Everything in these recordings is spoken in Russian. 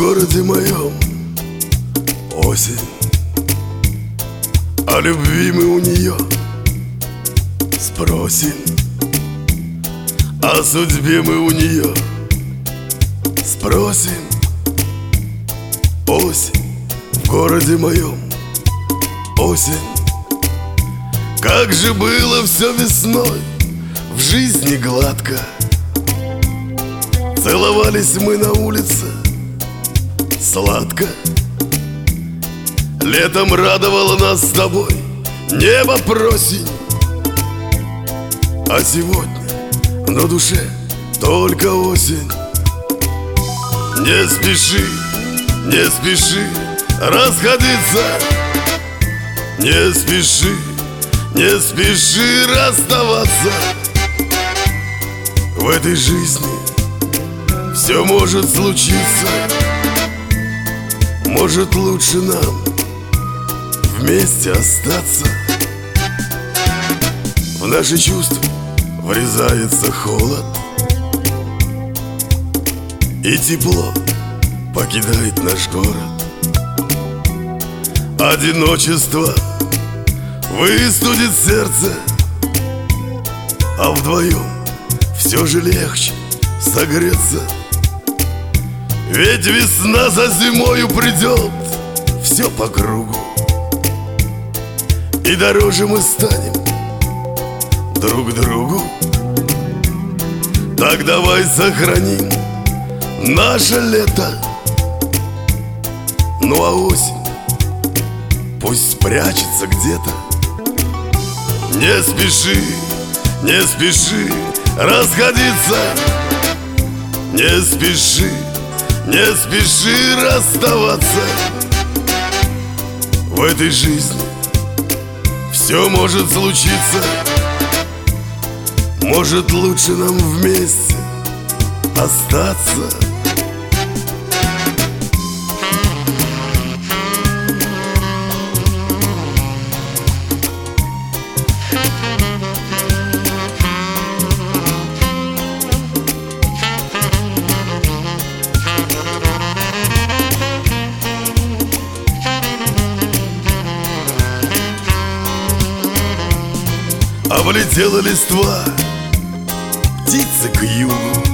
городе моем осень, о любви мы у нее спросим, о судьбе мы у нее спросим. Осень в городе моем, осень. Как же было все весной в жизни гладко. Целовались мы на улице сладко. Летом радовало нас с тобой небо просень. А сегодня на душе только осень. Не спеши, не спеши расходиться. Не спеши, не спеши расставаться. В этой жизни все может случиться. Может, лучше нам вместе остаться. В наши чувства врезается холод, и тепло покидает наш город. Одиночество выстудит сердце, а вдвоем все же легче согреться. Ведь весна за зимою придет, все по кругу, и дороже мы станем друг другу. Так давай сохраним наше лето. Ну а осень пусть спрячется где-то. Не спеши, не спеши расходиться. Не спеши, не спеши расставаться. В этой жизни все может случиться. Может, лучше нам вместе остаться. Облетела листва, птицы к югу.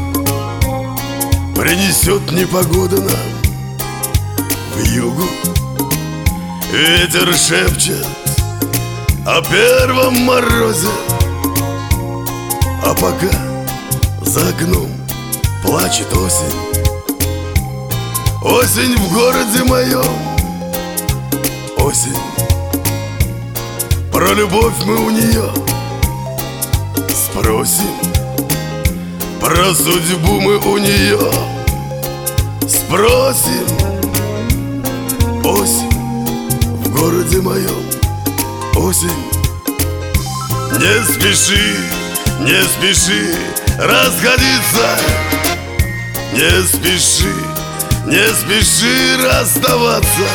Принесет непогода нам в югу. Ветер шепчет о первом морозе, а пока за окном плачет осень. Осень в городе моем, осень. Про любовь мы у нее спросим, про судьбу мы у нее спросим. Осень в городе моем, осень. Не спеши, не спеши расходиться. Не спеши, не спеши расставаться.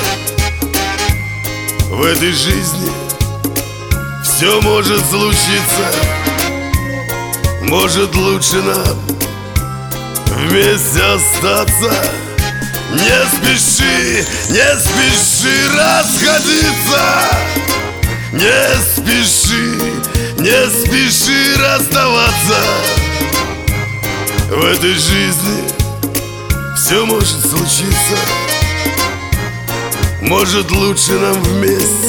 В этой жизни все может случиться. Может, лучше нам вместе остаться. Не спеши, не спеши расходиться. Не спеши, не спеши расставаться. В этой жизни все может случиться. Может, лучше нам вместе